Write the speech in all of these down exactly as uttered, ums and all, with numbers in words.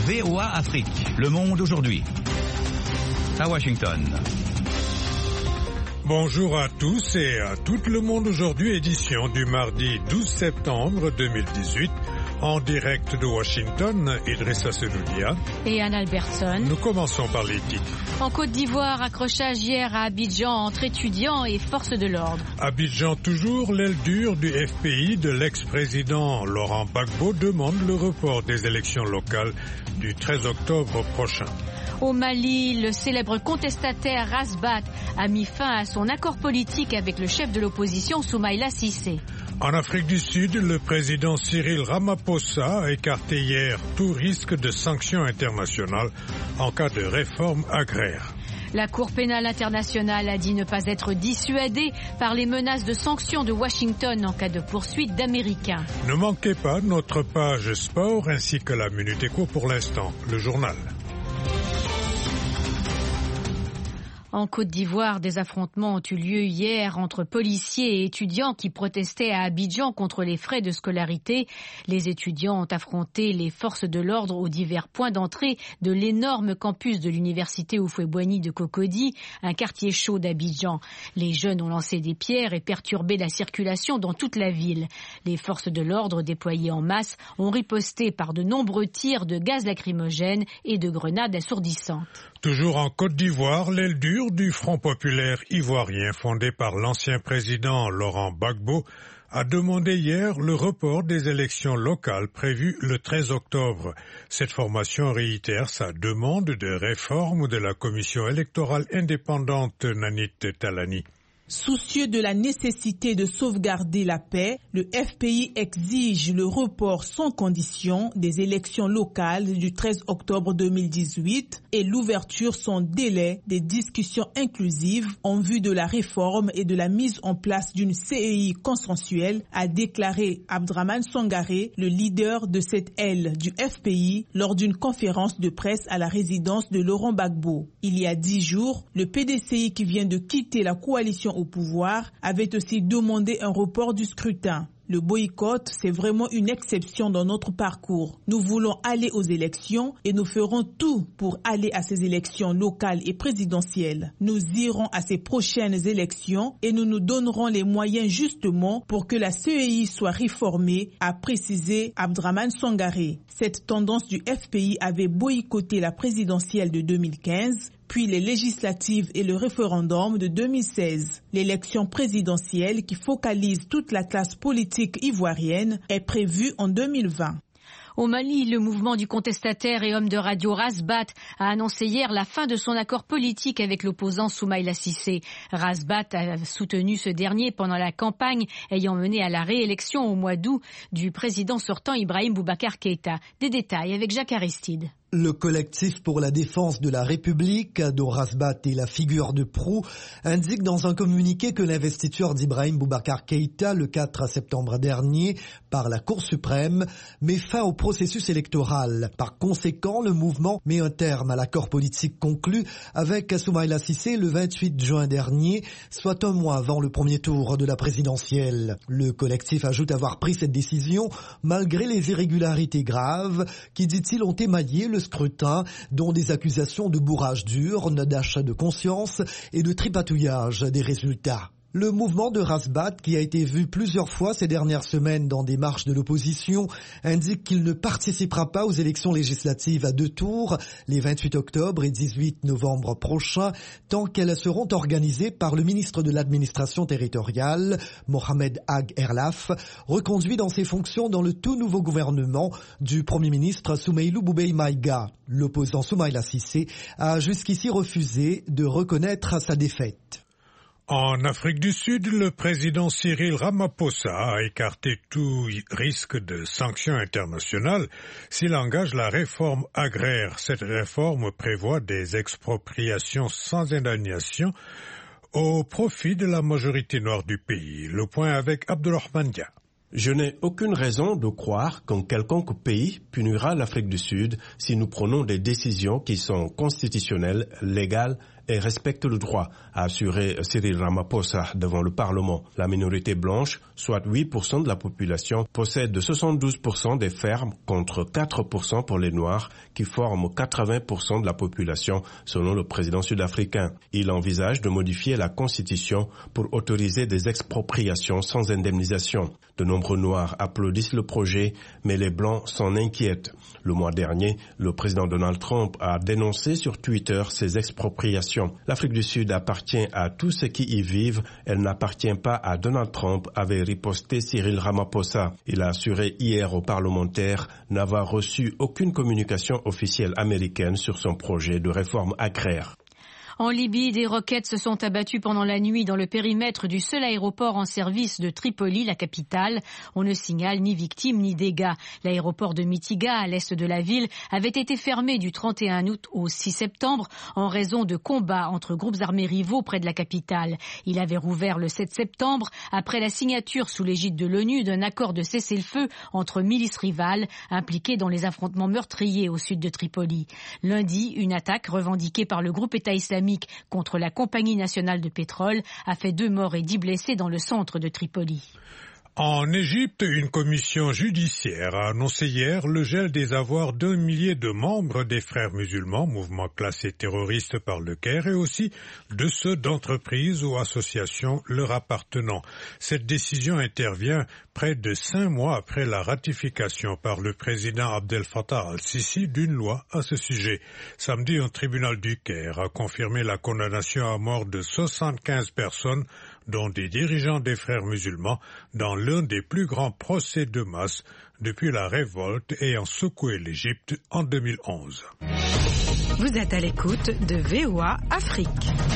V O A Afrique. Le monde aujourd'hui. À Washington. Bonjour à tous et à tout le monde aujourd'hui, édition du mardi douze septembre deux mille dix-huit. En direct de Washington, Idrissa Senoudia et Anne Albertson. Nous commençons par les titres. En Côte d'Ivoire, accrochage hier à Abidjan entre étudiants et forces de l'ordre. Abidjan toujours, l'aile dure du F P I de l'ex-président Laurent Gbagbo demande le report des élections locales du treize octobre prochain. Au Mali, le célèbre contestataire Rasbat a mis fin à son accord politique avec le chef de l'opposition Soumaïla Cissé. En Afrique du Sud, le président Cyril Ramaphosa a écarté hier tout risque de sanctions internationales en cas de réforme agraire. La Cour pénale internationale a dit ne pas être dissuadée par les menaces de sanctions de Washington en cas de poursuite d'Américains. Ne manquez pas notre page sport ainsi que la Minute Éco pour l'instant, le journal. En Côte d'Ivoire, des affrontements ont eu lieu hier entre policiers et étudiants qui protestaient à Abidjan contre les frais de scolarité. Les étudiants ont affronté les forces de l'ordre aux divers points d'entrée de l'énorme campus de l'université Houphouët-Boigny de Cocody, un quartier chaud d'Abidjan. Les jeunes ont lancé des pierres et perturbé la circulation dans toute la ville. Les forces de l'ordre déployées en masse ont riposté par de nombreux tirs de gaz lacrymogène et de grenades assourdissantes. Toujours en Côte d'Ivoire, l'aile dure du Front populaire ivoirien fondé par l'ancien président Laurent Gbagbo a demandé hier le report des élections locales prévues le treize octobre. Cette formation réitère sa demande de réforme de la commission électorale indépendante Nanit Talani. Soucieux de la nécessité de sauvegarder la paix, le F P I exige le report sans condition des élections locales du treize octobre deux mille dix-huit et l'ouverture sans délai des discussions inclusives en vue de la réforme et de la mise en place d'une C E I consensuelle, a déclaré Abdraman Sangaré, le leader de cette aile du F P I, lors d'une conférence de presse à la résidence de Laurent Gbagbo. Il y a dix jours, le P D C I qui vient de quitter la coalition au pouvoir avait aussi demandé un report du scrutin. Le boycott, c'est vraiment une exception dans notre parcours. Nous voulons aller aux élections et nous ferons tout pour aller à ces élections locales et présidentielles. Nous irons à ces prochaines élections et nous nous donnerons les moyens justement pour que la C E I soit réformée, a précisé Abdraman Sangaré. Cette tendance du F P I avait boycotté la présidentielle de deux mille quinze, puis les législatives et le référendum de deux mille seize. L'élection présidentielle qui focalise toute la classe politique ivoirienne est prévue en deux mille vingt. Au Mali, le mouvement du contestataire et homme de radio Rasbat a annoncé hier la fin de son accord politique avec l'opposant Soumaïla Cissé. Rasbat a soutenu ce dernier pendant la campagne ayant mené à la réélection au mois d'août du président sortant Ibrahim Boubacar Keïta. Des détails avec Jacques Aristide. Le collectif pour la défense de la République, dont Rasbat est la figure de proue, indique dans un communiqué que l'investiture d'Ibrahim Boubacar Keïta le quatre septembre dernier par la Cour suprême met fin au processus électoral. Par conséquent, le mouvement met un terme à l'accord politique conclu avec Soumaïla Cissé le vingt-huit juin dernier, soit un mois avant le premier tour de la présidentielle. Le collectif ajoute avoir pris cette décision malgré les irrégularités graves qui, dit-il, ont émaillé le scrutin, dont des accusations de bourrage d'urnes, d'achat de conscience et de tripatouillage des résultats. Le mouvement de Rasbat, qui a été vu plusieurs fois ces dernières semaines dans des marches de l'opposition, indique qu'il ne participera pas aux élections législatives à deux tours, les vingt-huit octobre et dix-huit novembre prochains, tant qu'elles seront organisées par le ministre de l'administration territoriale, Mohamed Ag Erlaf, reconduit dans ses fonctions dans le tout nouveau gouvernement du Premier ministre Soumeylou Boubèye Maïga. L'opposant Soumaïla Cissé a jusqu'ici refusé de reconnaître sa défaite. En Afrique du Sud, le président Cyril Ramaphosa a écarté tout risque de sanctions internationales s'il engage la réforme agraire. Cette réforme prévoit des expropriations sans indemnisation au profit de la majorité noire du pays. Le point avec Abdulrahman Dia. Je n'ai aucune raison de croire qu'un quelconque pays punira l'Afrique du Sud si nous prenons des décisions qui sont constitutionnelles, légales et respectent le droit, a assuré Cyril Ramaphosa devant le Parlement. La minorité blanche, soit huit pour cent de la population, possède soixante-douze pour cent des fermes contre quatre pour cent pour les Noirs, qui forment quatre-vingts pour cent de la population, selon le président sud-africain. Il envisage de modifier la Constitution pour autoriser des expropriations sans indemnisation. De nombreux Noirs applaudissent le projet, mais les Blancs s'en inquiètent. Le mois dernier, le président Donald Trump a dénoncé sur Twitter ces expropriations. L'Afrique du Sud appartient à tous ceux qui y vivent, elle n'appartient pas à Donald Trump, avait riposté Cyril Ramaphosa. Il a assuré hier aux parlementaires n'avoir reçu aucune communication officielle américaine sur son projet de réforme agraire. En Libye, des roquettes se sont abattues pendant la nuit dans le périmètre du seul aéroport en service de Tripoli, la capitale. On ne signale ni victimes ni dégâts. L'aéroport de Mitiga, à l'est de la ville, avait été fermé du trente et un août au six septembre en raison de combats entre groupes armés rivaux près de la capitale. Il avait rouvert le sept septembre après la signature sous l'égide de l'ONU d'un accord de cessez-le-feu entre milices rivales impliquées dans les affrontements meurtriers au sud de Tripoli. Lundi, une attaque revendiquée par le groupe État islamique contre la Compagnie nationale de pétrole a fait deux morts et dix blessés dans le centre de Tripoli. En Égypte, une commission judiciaire a annoncé hier le gel des avoirs d'un millier de membres des Frères musulmans, mouvement classé terroriste par le Caire, et aussi de ceux d'entreprises ou associations leur appartenant. Cette décision intervient près de cinq mois après la ratification par le président Abdel Fattah al-Sisi d'une loi à ce sujet. Samedi, un tribunal du Caire a confirmé la condamnation à mort de soixante-quinze personnes, dont des dirigeants des Frères musulmans, dans l'un des plus grands procès de masse depuis la révolte ayant secoué l'Égypte en deux mille onze. Vous êtes à l'écoute de V O A Afrique.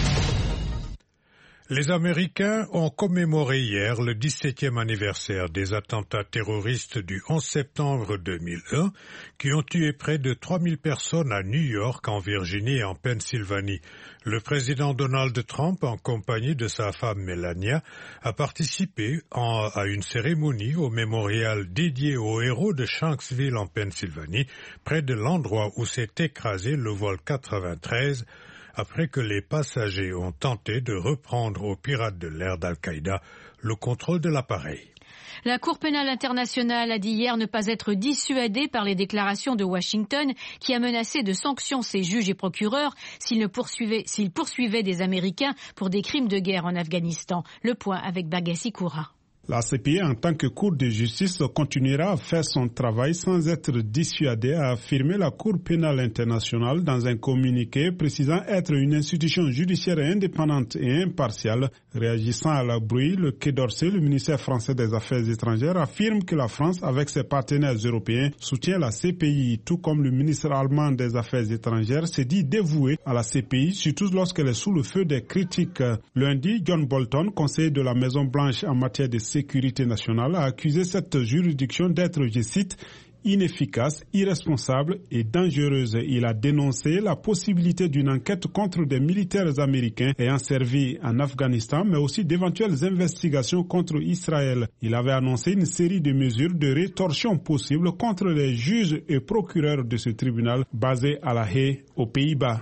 Les Américains ont commémoré hier le dix-septième anniversaire des attentats terroristes du onze septembre deux mille un qui ont tué près de trois mille personnes à New York, en Virginie et en Pennsylvanie. Le président Donald Trump, en compagnie de sa femme Melania, a participé en, à une cérémonie au mémorial dédié aux héros de Shanksville en Pennsylvanie, près de l'endroit où s'est écrasé le vol quatre-vingt-treize, après que les passagers ont tenté de reprendre aux pirates de l'air d'Al-Qaïda le contrôle de l'appareil. La Cour pénale internationale a dit hier ne pas être dissuadée par les déclarations de Washington qui a menacé de sanctions ses juges et procureurs s'ils ne poursuivaient, s'ils poursuivaient des Américains pour des crimes de guerre en Afghanistan. Le point avec Bagassi Koura. La C P I, en tant que Cour de justice, continuera à faire son travail sans être dissuadée, a affirmé la Cour pénale internationale dans un communiqué précisant être une institution judiciaire indépendante et impartiale. Réagissant à la bruit, le Quai d'Orsay, le ministère français des Affaires étrangères, affirme que la France, avec ses partenaires européens, soutient la C P I, tout comme le ministre allemand des Affaires étrangères s'est dit dévoué à la C P I, surtout lorsqu'elle est sous le feu des critiques. Lundi, John Bolton, conseiller de la Maison-Blanche en matière de sécurité nationale, a accusé cette juridiction d'être, je cite, inefficace, irresponsable et dangereuse. Il a dénoncé la possibilité d'une enquête contre des militaires américains ayant servi en Afghanistan, mais aussi d'éventuelles investigations contre Israël. Il avait annoncé une série de mesures de rétorsion possibles contre les juges et procureurs de ce tribunal basé à La Haye, aux Pays-Bas.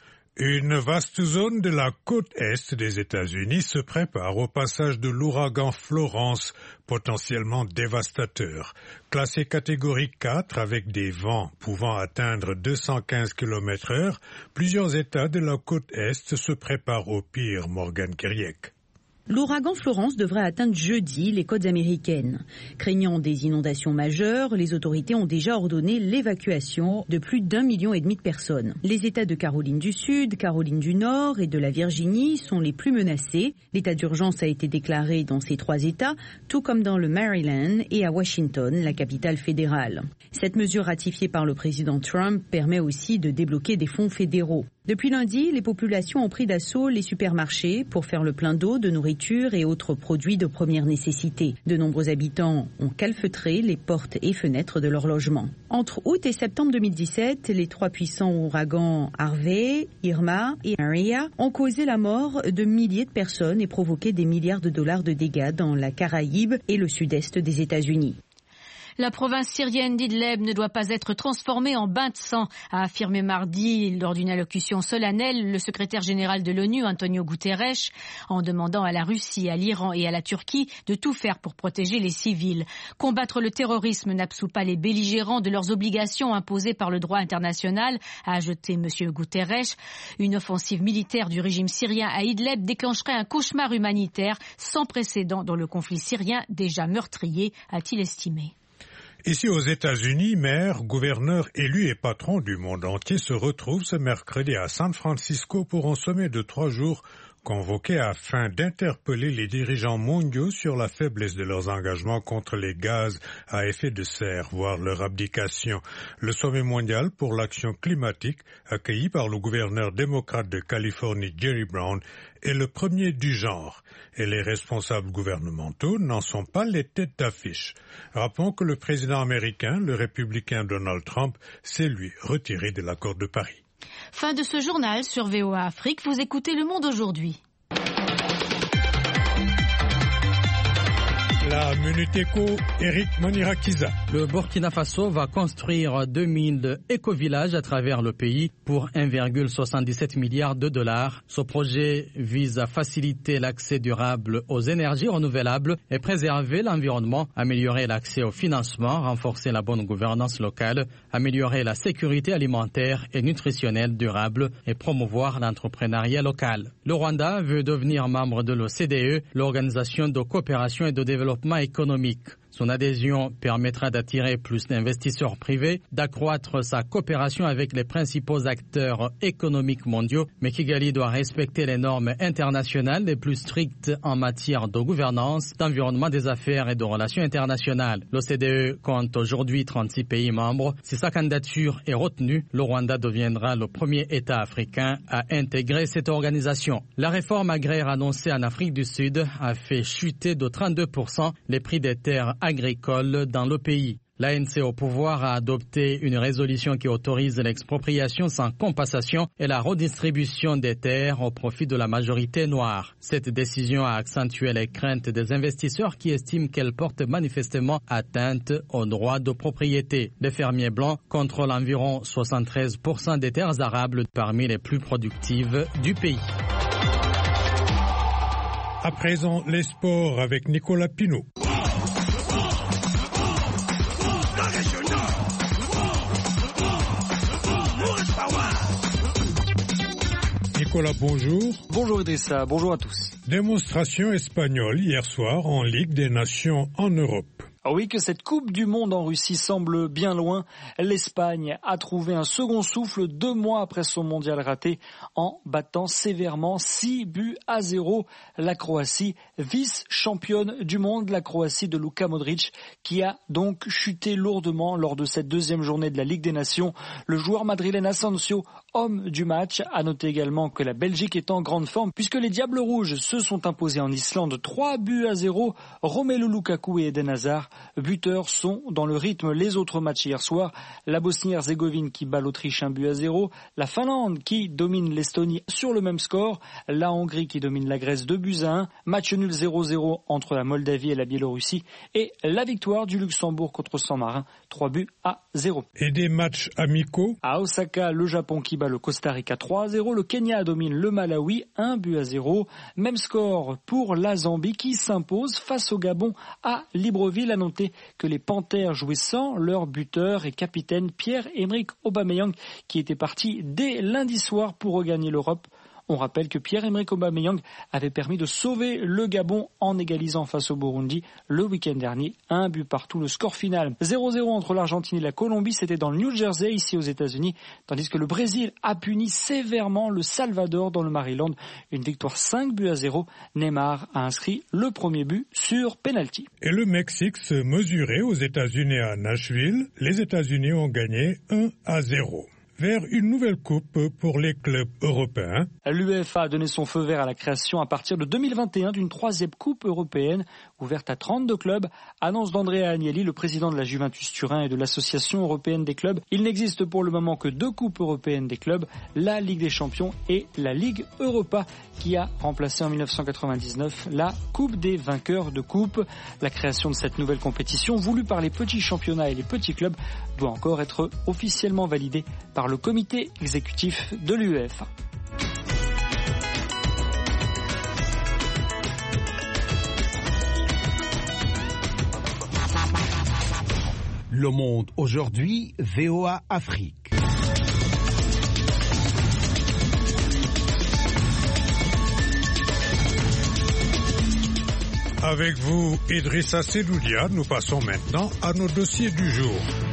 Une vaste zone de la côte est des États-Unis se prépare au passage de l'ouragan Florence, potentiellement dévastateur. Classé catégorie quatre avec des vents pouvant atteindre deux cent quinze kilomètres heure, plusieurs États de la côte est se préparent au pire. Morgan Kiriek. L'ouragan Florence devrait atteindre jeudi les côtes américaines. Craignant des inondations majeures, les autorités ont déjà ordonné l'évacuation de plus d'un million et demi de personnes. Les États de Caroline du Sud, Caroline du Nord et de la Virginie sont les plus menacés. L'état d'urgence a été déclaré dans ces trois États, tout comme dans le Maryland et à Washington, la capitale fédérale. Cette mesure ratifiée par le président Trump permet aussi de débloquer des fonds fédéraux. Depuis lundi, les populations ont pris d'assaut les supermarchés pour faire le plein d'eau, de nourriture et autres produits de première nécessité. De nombreux habitants ont calfeutré les portes et fenêtres de leur logement. Entre août et septembre deux mille dix-sept, les trois puissants ouragans Harvey, Irma et Maria ont causé la mort de milliers de personnes et provoqué des milliards de dollars de dégâts dans la Caraïbe et le sud-est des États-Unis. La province syrienne d'Idlib ne doit pas être transformée en bain de sang, a affirmé mardi lors d'une allocution solennelle le secrétaire général de l'ONU, Antonio Guterres, en demandant à la Russie, à l'Iran et à la Turquie de tout faire pour protéger les civils. Combattre le terrorisme n'absout pas les belligérants de leurs obligations imposées par le droit international, a ajouté M. Guterres. Une offensive militaire du régime syrien à Idlib déclencherait un cauchemar humanitaire sans précédent dans le conflit syrien déjà meurtrier, a-t-il estimé. Ici aux États-Unis, maires, gouverneurs, élus et patrons du monde entier se retrouvent ce mercredi à San Francisco pour un sommet de trois jours convoqué afin d'interpeller les dirigeants mondiaux sur la faiblesse de leurs engagements contre les gaz à effet de serre, voire leur abdication. Le sommet mondial pour l'action climatique, accueilli par le gouverneur démocrate de Californie, Jerry Brown, est le premier du genre, et les responsables gouvernementaux n'en sont pas les têtes d'affiche. Rappelons que le président américain, le républicain Donald Trump, s'est lui retiré de l'accord de Paris. Fin de ce journal sur V O A Afrique. Vous écoutez Le Monde aujourd'hui. La Minute Éco, Eric Manirakiza. Le Burkina Faso va construire deux mille éco-villages à travers le pays pour un virgule soixante-dix-sept milliard de dollars. Ce projet vise à faciliter l'accès durable aux énergies renouvelables et préserver l'environnement, améliorer l'accès au financement, renforcer la bonne gouvernance locale, améliorer la sécurité alimentaire et nutritionnelle durable et promouvoir l'entrepreneuriat local. Le Rwanda veut devenir membre de l'O C D E, l'Organisation de coopération et de développement économique. Son adhésion permettra d'attirer plus d'investisseurs privés, d'accroître sa coopération avec les principaux acteurs économiques mondiaux, mais Kigali doit respecter les normes internationales les plus strictes en matière de gouvernance, d'environnement des affaires et de relations internationales. L'O C D E compte aujourd'hui trente-six pays membres. Si sa candidature est retenue, le Rwanda deviendra le premier État africain à intégrer cette organisation. La réforme agraire annoncée en Afrique du Sud a fait chuter de trente-deux pour cent les prix des terres agricoles dans le pays. L'A N C au pouvoir a adopté une résolution qui autorise l'expropriation sans compensation et la redistribution des terres au profit de la majorité noire. Cette décision a accentué les craintes des investisseurs qui estiment qu'elle porte manifestement atteinte aux droits de propriété. Les fermiers blancs contrôlent environ soixante-treize pour cent des terres arables parmi les plus productives du pays. À présent, les sports avec Nicolas Pinault. Nicolas, bonjour. Bonjour Idrissa, bonjour à tous. Démonstration espagnole hier soir en Ligue des Nations en Europe. Ah oui, que cette Coupe du Monde en Russie semble bien loin. L'Espagne a trouvé un second souffle deux mois après son mondial raté en battant sévèrement six buts à zéro la Croatie, vice-championne du monde, la Croatie de Luka Modric, qui a donc chuté lourdement lors de cette deuxième journée de la Ligue des Nations. Le joueur madrilène Asensio, homme du match, a noté également que la Belgique est en grande forme puisque les Diables Rouges se sont imposés en Islande trois buts à zéro. Romelu Lukaku et Eden Hazard, buteurs, sont dans le rythme. Les autres matchs hier soir, la Bosnie-Herzégovine qui bat l'Autriche un but à zéro, la Finlande qui domine l'Estonie sur le même score, la Hongrie qui domine la Grèce deux buts à un, match nul zéro zéro entre la Moldavie et la Biélorussie et la victoire du Luxembourg contre San Marin, trois buts à zéro. Et des matchs amicaux? À Osaka, le Japon qui bat le Costa Rica trois à zéro, le Kenya domine le Malawi un but à zéro, même score pour la Zambie qui s'impose face au Gabon à Libreville. À noter que les Panthères jouaient sans leur buteur et capitaine Pierre-Emerick Aubameyang qui était parti dès lundi soir pour regagner l'Europe. On rappelle que Pierre-Emerick Aubameyang avait permis de sauver le Gabon en égalisant face au Burundi le week-end dernier. Un but partout, le score final zéro zéro entre l'Argentine et la Colombie, c'était dans le New Jersey, ici aux États-Unis, tandis que le Brésil a puni sévèrement le Salvador dans le Maryland. Une victoire cinq buts à zéro. Neymar a inscrit le premier but sur penalty. Et le Mexique se mesurait aux États-Unis à Nashville. Les États-Unis ont gagné un à zéro. vers une nouvelle coupe pour les clubs européens. L'UEFA a donné son feu vert à la création à partir de deux mille vingt et un d'une troisième coupe européenne ouverte à trente-deux clubs, annonce d'Andrea Agnelli, le président de la Juventus Turin et de l'Association européenne des clubs. Il n'existe pour le moment que deux coupes européennes des clubs, la Ligue des champions et la Ligue Europa, qui a remplacé en dix-neuf cent quatre-vingt-dix-neuf la Coupe des vainqueurs de coupe. La création de cette nouvelle compétition, voulue par les petits championnats et les petits clubs, doit encore être officiellement validée par le comité exécutif de l'UEFA. Le Monde aujourd'hui, V O A Afrique. Avec vous, Idrissa Sedoudia, nous passons maintenant à nos dossiers du jour.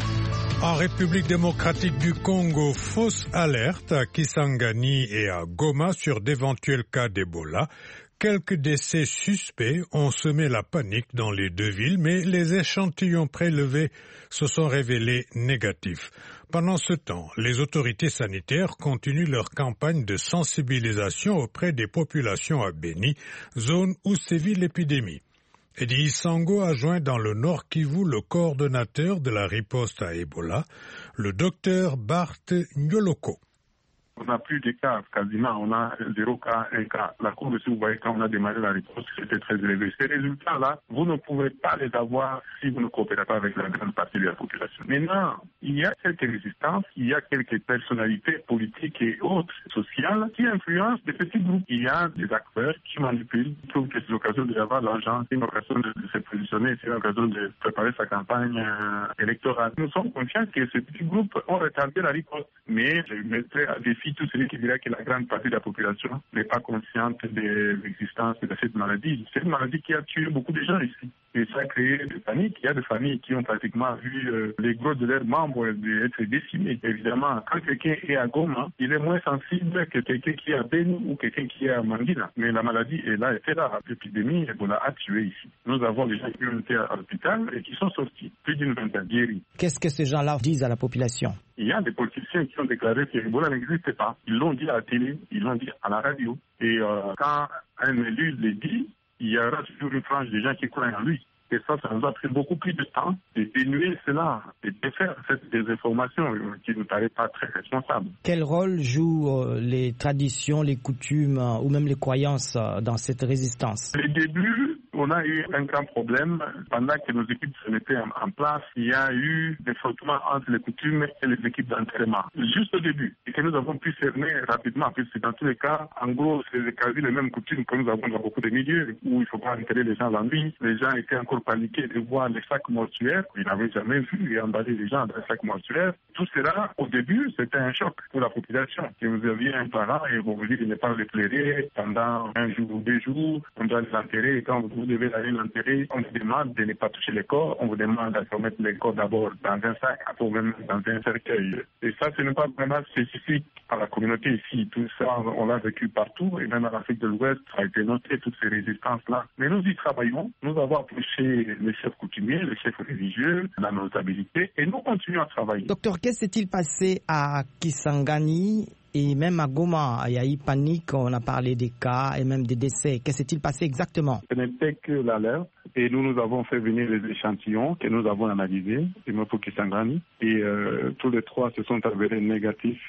En République démocratique du Congo, fausse alerte à Kisangani et à Goma sur d'éventuels cas d'Ebola. Quelques décès suspects ont semé la panique dans les deux villes, mais les échantillons prélevés se sont révélés négatifs. Pendant ce temps, les autorités sanitaires continuent leur campagne de sensibilisation auprès des populations à Beni, zone où sévit l'épidémie. Eddie Isango a joint dans le Nord Kivu le coordonnateur de la riposte à Ebola, le docteur Bart Nyoloko. On n'a plus de cas, quasiment, on a zéro cas, un cas. La courbe, si vous voyez, quand on a démarré la riposte, c'était très élevé. Ces résultats-là, vous ne pouvez pas les avoir si vous ne coopérez pas avec la grande partie de la population. Maintenant, il y a quelques résistances, il y a quelques personnalités politiques et autres sociales qui influencent des petits groupes. Il y a des acteurs qui manipulent, qui trouvent que c'est l'occasion d'avoir l'argent, c'est une occasion de, de se positionner, c'est une occasion de préparer sa campagne euh, électorale. Nous sommes conscients que ces petits groupes ont retardé la riposte, mais je mettrai à défi tout celui qui dirait que la grande partie de la population n'est pas consciente de l'existence de cette maladie. C'est une maladie qui a tué beaucoup de gens ici. Et ça a créé des paniques. Il y a des familles qui ont pratiquement vu euh, les gros de leurs membres être décimés. Évidemment, quand quelqu'un est à Goma, il est moins sensible que quelqu'un qui est à Beni ou quelqu'un qui est à Mangina. Mais la maladie est là, était là. L'épidémie, Ebola a tué ici. Nous avons des gens qui ont été à l'hôpital et qui sont sortis. Plus d'une vingtaine guéris. Qu'est-ce que ces gens-là disent à la population? Il y a des politiciens qui ont déclaré que Ebola n'existe pas. Ils l'ont dit à la télé, ils l'ont dit à la radio. Et euh, quand un élu le dit, il y aura toujours une frange de gens qui croient en lui. Et ça, ça nous a pris beaucoup plus de temps de dénuer cela et de faire cette désinformation qui ne paraît pas très responsable. Quel rôle jouent euh, les traditions, les coutumes euh, ou même les croyances euh, dans cette résistance? Les débuts, on a eu un grand problème. Pendant que nos équipes se mettaient en, en place, il y a eu des frottements entre les coutumes et les équipes d'entraînement. Juste au début. Et que nous avons pu cerner rapidement, puisque dans tous les cas, en gros, c'est quasi les mêmes coutumes que nous avons dans beaucoup de milieux, où il ne faut pas enterrer les gens la nuit. Les gens étaient encore paniqués de voir les sacs mortuaires. Ils n'avaient jamais vu et emballé les gens dans les sacs mortuaires. Tout cela, au début, c'était un choc pour la population. Si vous aviez un parent et vous vous dites de ne pas le pleurer pendant un jour ou deux jours, on doit l'enterrer. Et quand vous devez aller l'enterrer, on vous demande de ne pas toucher les corps. On vous demande de remettre les corps d'abord dans un sac, après même dans un cercueil. Et ça, ce n'est pas vraiment spécifique à la communauté ici. Tout ça, on l'a vécu partout. Et même en Afrique de l'Ouest, ça a été noté, toutes ces résistances-là. Mais nous y travaillons. Nous avons approché les chefs coutumiers, les chefs religieux, la notabilité, et nous continuons à travailler. Docteur, qu'est-ce qui s'est-il passé à Kisangani et même à Goma? Il y a eu panique, on a parlé des cas et même des décès. Qu'est-ce qui s'est-il passé exactement? Ce n'était que l'alerte, et nous, nous avons fait venir les échantillons que nous avons analysés, pour Kisangani, et euh, tous les trois se sont avérés négatifs.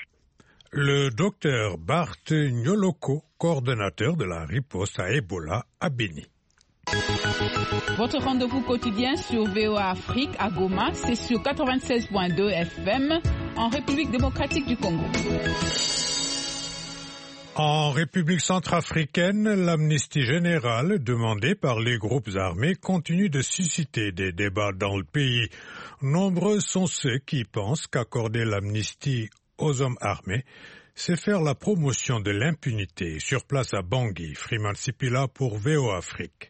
Le docteur Bart Nyoloko, coordonnateur de la riposte à Ebola à Beni. Votre rendez-vous quotidien sur V O A Afrique à Goma, c'est sur quatre-vingt-seize point deux F M en République démocratique du Congo. En République centrafricaine, l'amnistie générale demandée par les groupes armés continue de susciter des débats dans le pays. Nombreux sont ceux qui pensent qu'accorder l'amnistie aux hommes armés, c'est faire la promotion de l'impunité. Sur place à Bangui, Freeman Sipila pour V O A Afrique.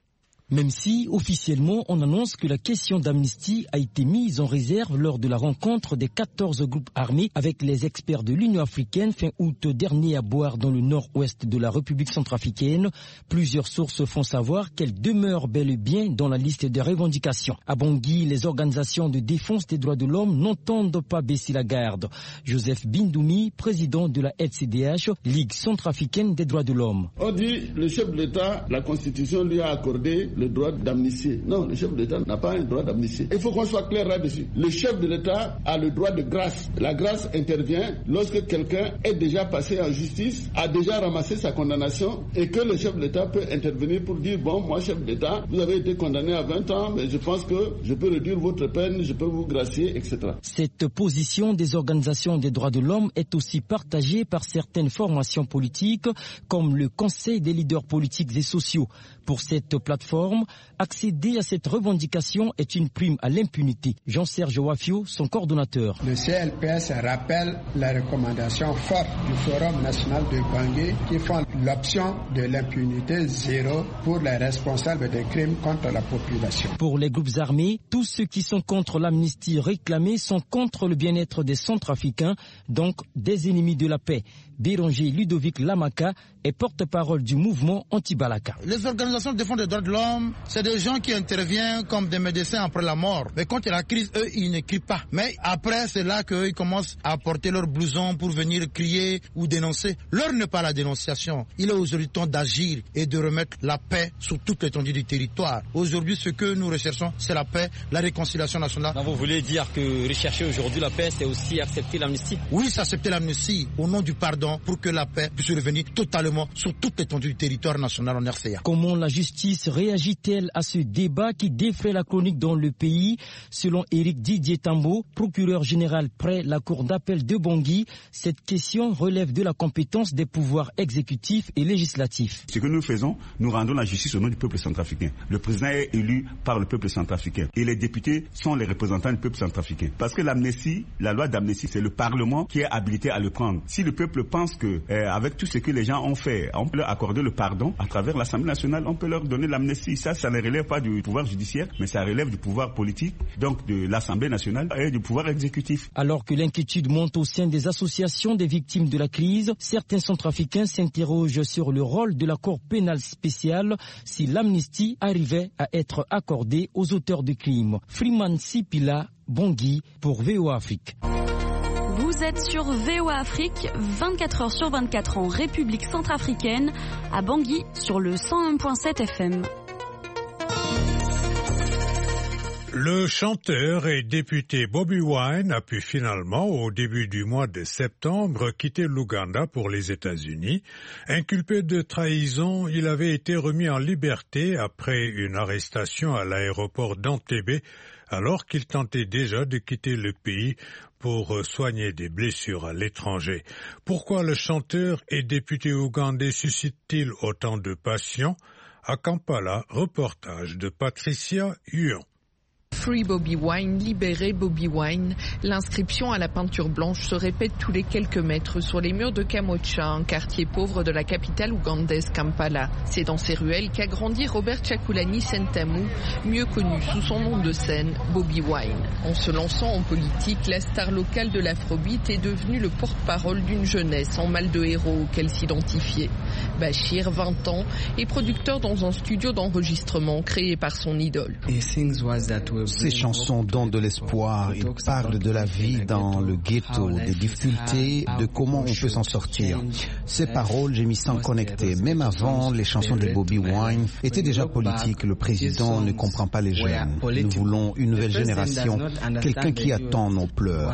Même si, officiellement, on annonce que la question d'amnistie a été mise en réserve lors de la rencontre des quatorze groupes armés avec les experts de l'Union africaine fin août dernier à Boire dans le nord-ouest de la République centrafricaine, plusieurs sources font savoir qu'elle demeure bel et bien dans la liste des revendications. À Bangui, les organisations de défense des droits de l'homme n'entendent pas baisser la garde. Joseph Bindoumi, président de la L C D H, Ligue centrafricaine des droits de l'homme. On dit le chef de l'État, la Constitution lui a accordé le droit d'amnistier. Non, le chef de l'État n'a pas un droit d'amnistier. Il faut qu'on soit clair là-dessus. Le chef de l'État a le droit de grâce. La grâce intervient lorsque quelqu'un est déjà passé en justice, a déjà ramassé sa condamnation et que le chef de l'État peut intervenir pour dire bon, moi chef de l'État, vous avez été condamné à vingt ans, mais je pense que je peux réduire votre peine, je peux vous gracier, et cetera. Cette position des organisations des droits de l'homme est aussi partagée par certaines formations politiques comme le Conseil des leaders politiques et sociaux. Pour cette plateforme, accéder à cette revendication est une prime à l'impunité. Jean-Serge Wafio, son coordonnateur. Le C L P S rappelle la recommandation forte du Forum national de Bangui qui font l'option de l'impunité zéro pour les responsables des crimes contre la population. Pour les groupes armés, tous ceux qui sont contre l'amnistie réclamée sont contre le bien-être des Centrafricains, donc des ennemis de la paix. Béranger Ludovic Lamaka est porte-parole du mouvement anti-Balaka. Les organisations de défense des droits de l'homme, c'est des gens qui interviennent comme des médecins après la mort. Mais quand il y a la crise, eux, ils ne crient pas. Mais après, c'est là qu'eux, ils commencent à porter leur blouson pour venir crier ou dénoncer. L'heure n'est pas la dénonciation. Il est aujourd'hui temps d'agir et de remettre la paix sur toute l'étendue du territoire. Aujourd'hui, ce que nous recherchons, c'est la paix, la réconciliation nationale. Donc vous voulez dire que rechercher aujourd'hui la paix, c'est aussi accepter l'amnistie? Oui, c'est accepter l'amnistie au nom du pardon pour que la paix puisse revenir totalement sur toute l'étendue du territoire national en R C A. Comment la justice réagit-elle à ce débat qui défraie la chronique dans le pays? Selon Éric Didier Tambo, procureur général près la cour d'appel de Bangui, cette question relève de la compétence des pouvoirs exécutifs et législatifs. Ce que nous faisons, nous rendons la justice au nom du peuple centrafricain. Le président est élu par le peuple centrafricain et les députés sont les représentants du peuple centrafricain. Parce que l'amnistie, la loi d'amnistie, c'est le Parlement qui est habilité à le prendre. Si le peuple pense que, euh, avec tout ce que les gens ont fait, on peut leur accorder le pardon à travers l'Assemblée nationale, on peut leur donner l'amnistie. Ça, ça ne relève pas du pouvoir judiciaire, mais ça relève du pouvoir politique, donc de l'Assemblée nationale et du pouvoir exécutif. Alors que l'inquiétude monte au sein des associations des victimes de la crise, certains Centrafricains s'interrogent sur le rôle de la Cour pénale spéciale si l'amnistie arrivait à être accordée aux auteurs de crimes. Freeman Sipila, Bangui, pour V O A Afrique. Vous êtes sur V O A Afrique, vingt-quatre heures sur vingt-quatre en République centrafricaine, à Bangui sur le cent un virgule sept F M. Le chanteur et député Bobi Wine a pu finalement, au début du mois de septembre, quitter l'Ouganda pour les États-Unis. Inculpé de trahison, il avait été remis en liberté après une arrestation à l'aéroport d'Entebbe, alors qu'il tentait déjà de quitter le pays pour soigner des blessures à l'étranger. Pourquoi le chanteur et député ougandais suscite-t-il autant de passion? À Kampala, reportage de Patricia Huon. Free Bobi Wine, libéré Bobi Wine. L'inscription à la peinture blanche se répète tous les quelques mètres sur les murs de Kamocha, un quartier pauvre de la capitale ougandaise Kampala. C'est dans ces ruelles qu'a grandi Robert Chakulani Sentamu, mieux connu sous son nom de scène, Bobi Wine. En se lançant en politique, la star locale de l'afrobeat est devenue le porte-parole d'une jeunesse en mal de héros auquel s'identifier. Bachir, vingt ans, est producteur dans un studio d'enregistrement créé par son idole. Ces chansons donnent de l'espoir, ils parlent de la vie dans le ghetto, des difficultés, de comment on peut s'en sortir. Ces paroles, j'ai mis sans connecter. Même avant, les chansons de Bobi Wine étaient déjà politiques. Le président ne comprend pas les jeunes. Nous voulons une nouvelle génération, quelqu'un qui attend nos pleurs.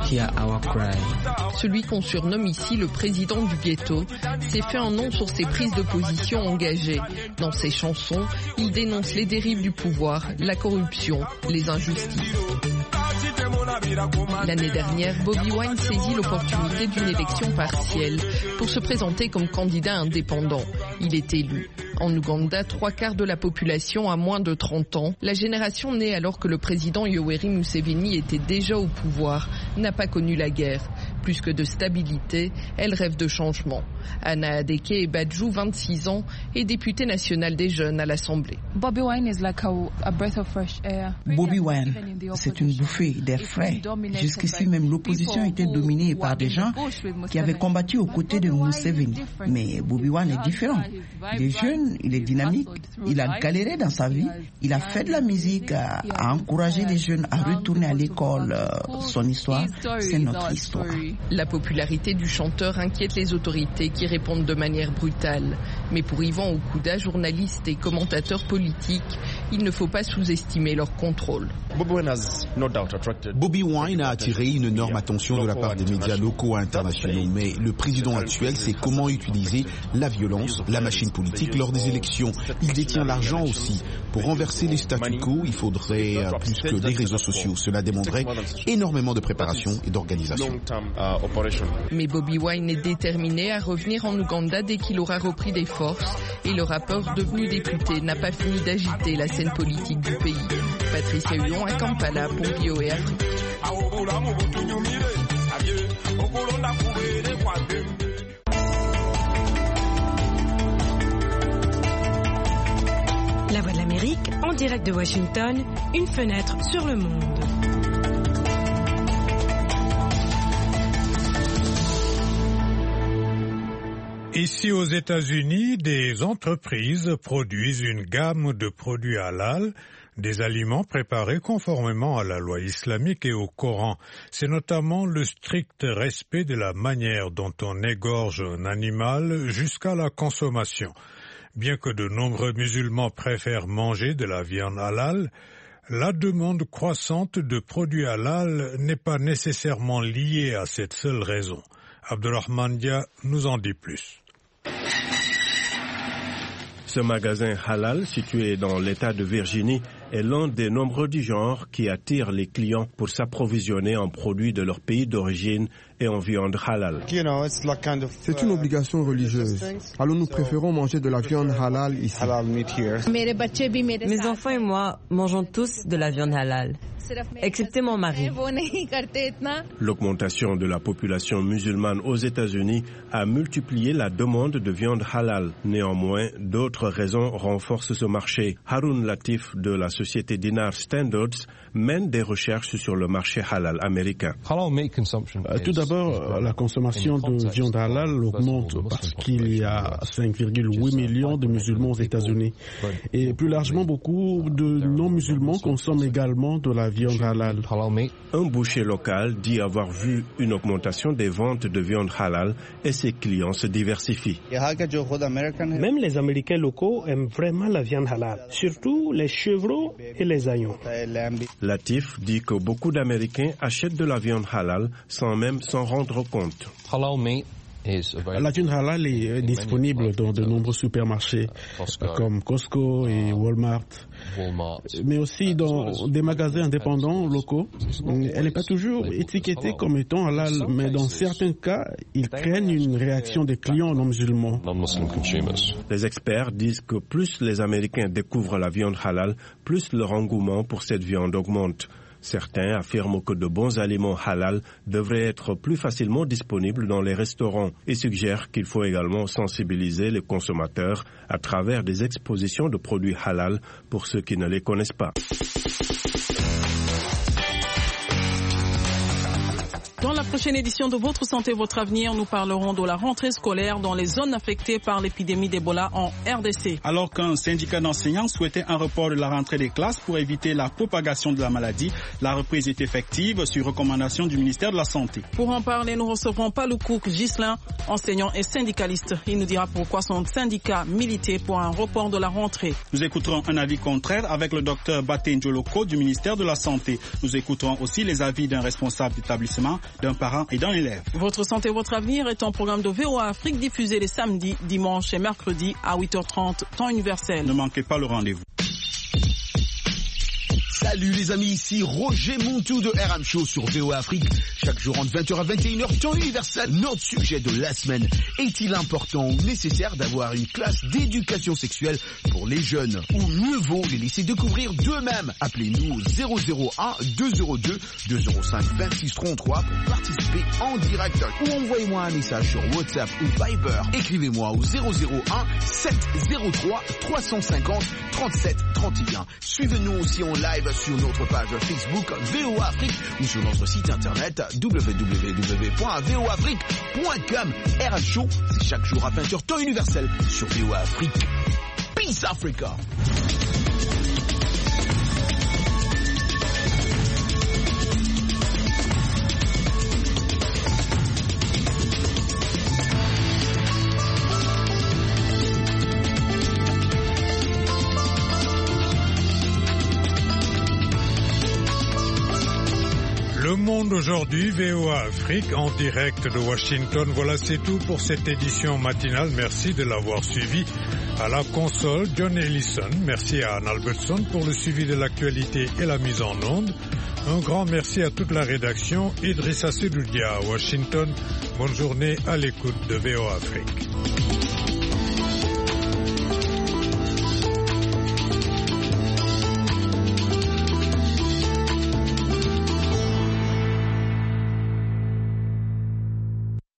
Celui qu'on surnomme ici le président du ghetto s'est fait un nom sur ses prises de position engagées. Dans ses chansons, il dénonce les dérives du pouvoir, la corruption, les injustices. L'année dernière, Bobi Wine saisit l'opportunité d'une élection partielle pour se présenter comme candidat indépendant. Il est élu. En Ouganda, trois quarts de la population a moins de trente ans. La génération née alors que le président Yoweri Museveni était déjà au pouvoir n'a pas connu la guerre. Plus que de stabilité, elle rêve de changement. Anna Adeke Badjou, vingt-six ans, est députée nationale des jeunes à l'Assemblée. Bobby Wine, c'est une bouffée d'air frais. Jusqu'ici, même l'opposition était dominée par des gens qui avaient combattu aux côtés de Museveni. Mais Bobby Wine est différent. Il est jeune, il est dynamique, il a galéré dans sa vie, il a fait de la musique, a, a encouragé les jeunes à retourner à l'école. Son histoire, c'est notre histoire. La popularité du chanteur inquiète les autorités qui répondent de manière brutale. Mais pour Yvan Okuda, journaliste et commentateur politique, il ne faut pas sous-estimer leur contrôle. Bobby Wine a attiré une énorme attention de la part des médias locaux et internationaux, mais le président actuel sait comment utiliser la violence, la machine politique lors des élections. Il détient l'argent aussi. Pour renverser les statu quo, il faudrait plus que des réseaux sociaux. Cela demanderait énormément de préparation et d'organisation. Mais Bobby Wine est déterminé à revenir en Ouganda dès qu'il aura repris des forces et le rappeur devenu député n'a pas fini d'agiter la scène politique du pays. Patricia Huon à Kampala pour V O A Afrique. La Voix de l'Amérique, en direct de Washington, une fenêtre sur le monde. Ici aux États-Unis, des entreprises produisent une gamme de produits halal, des aliments préparés conformément à la loi islamique et au Coran. C'est notamment le strict respect de la manière dont on égorge un animal jusqu'à la consommation. Bien que de nombreux musulmans préfèrent manger de la viande halal, la demande croissante de produits halal n'est pas nécessairement liée à cette seule raison. Abdulrahman Dia nous en dit plus. Ce magasin halal, situé dans l'État de Virginie, est l'un des nombreux du genre qui attire les clients pour s'approvisionner en produits de leur pays d'origine et en viande halal. C'est une obligation religieuse. Alors nous préférons manger de la viande halal ici. Mes enfants et moi mangeons tous de la viande halal, excepté mon mari. L'augmentation de la population musulmane aux États-Unis a multiplié la demande de viande halal. Néanmoins, d'autres raisons renforcent ce marché. Harun Latif de la société Dinar Standards mène des recherches sur le marché halal américain. Tout d'abord, la consommation de viande halal augmente parce qu'il y a cinq virgule huit millions de musulmans aux États-Unis. Et plus largement, beaucoup de non-musulmans consomment également de la viande halal. Un boucher local dit avoir vu une augmentation des ventes de viande halal et ses clients se diversifient. Même les Américains locaux aiment vraiment la viande halal, surtout les chevreaux et les agneaux. Latif dit que beaucoup d'Américains achètent de la viande halal sans même s'en rendre compte. La viande halal est disponible dans de nombreux supermarchés comme Costco et Walmart, mais aussi dans des magasins indépendants locaux. Elle n'est pas toujours étiquetée comme étant halal, mais dans certains cas, ils craignent une réaction des clients non musulmans. Les experts disent que plus les Américains découvrent la viande halal, plus leur engouement pour cette viande augmente. Certains affirment que de bons aliments halal devraient être plus facilement disponibles dans les restaurants et suggèrent qu'il faut également sensibiliser les consommateurs à travers des expositions de produits halal pour ceux qui ne les connaissent pas. Dans la prochaine édition de Votre Santé, Votre Avenir, nous parlerons de la rentrée scolaire dans les zones affectées par l'épidémie d'Ebola en R D C. Alors qu'un syndicat d'enseignants souhaitait un report de la rentrée des classes pour éviter la propagation de la maladie, la reprise est effective sur recommandation du ministère de la Santé. Pour en parler, nous recevrons Paloukouk Ghislain, enseignant et syndicaliste. Il nous dira pourquoi son syndicat militait pour un report de la rentrée. Nous écouterons un avis contraire avec le docteur Baté Njoloko du ministère de la Santé. Nous écouterons aussi les avis d'un responsable d'établissement, d'un parent et d'un élève. Votre santé, votre avenir est un programme de V O A Afrique diffusé les samedis, dimanches et mercredis à huit heures trente, temps universel. Ne manquez pas le rendez-vous. Salut les amis, ici Roger Montou de R M Show sur V O A Afrique. Chaque jour entre vingt heures à vingt et une heures, temps universel. Notre sujet de la semaine, est-il important ou nécessaire d'avoir une classe d'éducation sexuelle pour les jeunes? Ou mieux vaut les laisser découvrir d'eux-mêmes? Appelez-nous au zéro zéro un deux zéro deux deux zéro cinq vingt-six trente-trois pour participer en direct. Ou envoyez-moi un message sur WhatsApp ou Viber. Écrivez-moi au zéro zéro un sept zéro trois trois cent cinquante trente-sept trente et un. Suivez-nous aussi en live sur notre page Facebook V O A Afrique ou sur notre site internet w w w point v o afrique point com. R M Show, c'est chaque jour à vingt heures temps universel sur V O A Afrique. Peace Africa. Le Monde aujourd'hui, V O A Afrique, en direct de Washington. Voilà, c'est tout pour cette édition matinale. Merci de l'avoir suivi. À la console, John Ellison. Merci à Anne Albertson pour le suivi de l'actualité et la mise en onde. Un grand merci à toute la rédaction. Idrissa Sedoudia à Washington. Bonne journée à l'écoute de V O A Afrique.